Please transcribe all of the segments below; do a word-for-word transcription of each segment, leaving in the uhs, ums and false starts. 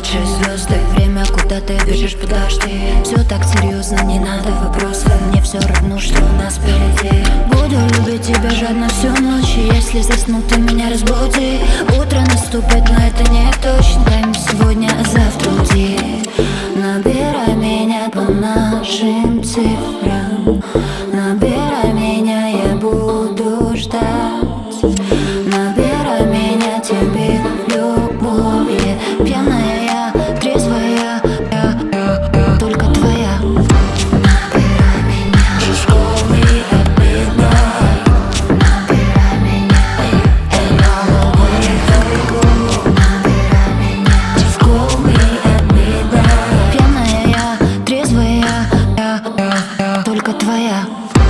младшие звезды. Время, куда ты бежишь, подожди. Все так серьезно, не надо вопросов. Мне все равно, что у нас впереди. Буду любить тебя жадно всю ночь. И если засну, ты меня разбуди. Утро наступит, но это не точно. Дай мне сегодня, а завтра уйди. Набирай меня по нашим цифрам. Набирай меня, я буду ждать. Набирай меня тебе любовь. Пьяная я, трезвая я, я, я, только твоя. Набирай меня. Just call me at midnight. Набирай меня. And I'ma wait for you. Набирай меня. Just call me at midnight. Пьяная я, трезвая я, я, я, только твоя.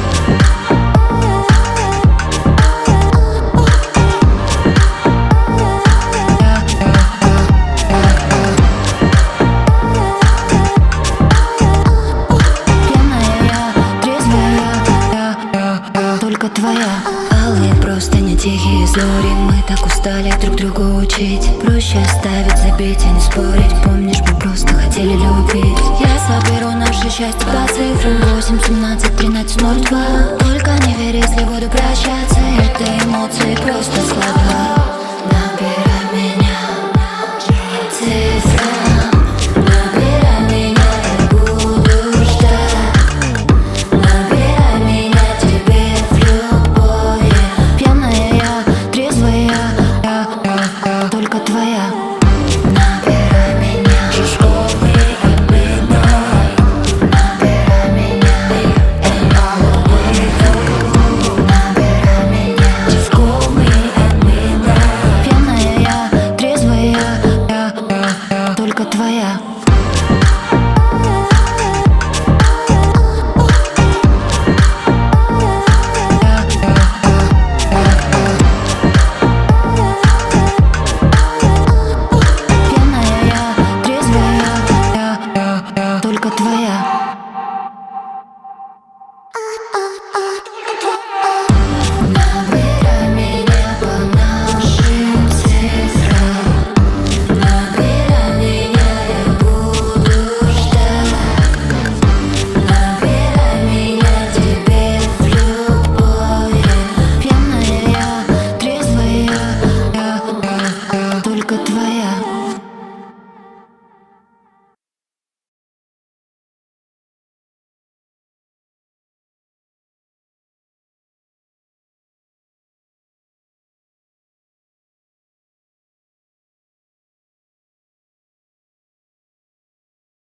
Только твоя. Алые простыни, тихие зори. Мы так устали друг друга учить. Проще оставить, забить и не спорить. Помнишь, мы просто хотели любить. Я соберу наше счастье по цифрам. Восемь, семнадцать, тринадцать, ноль два. Только не верь, если буду прощаться. Это эмоции просто слова.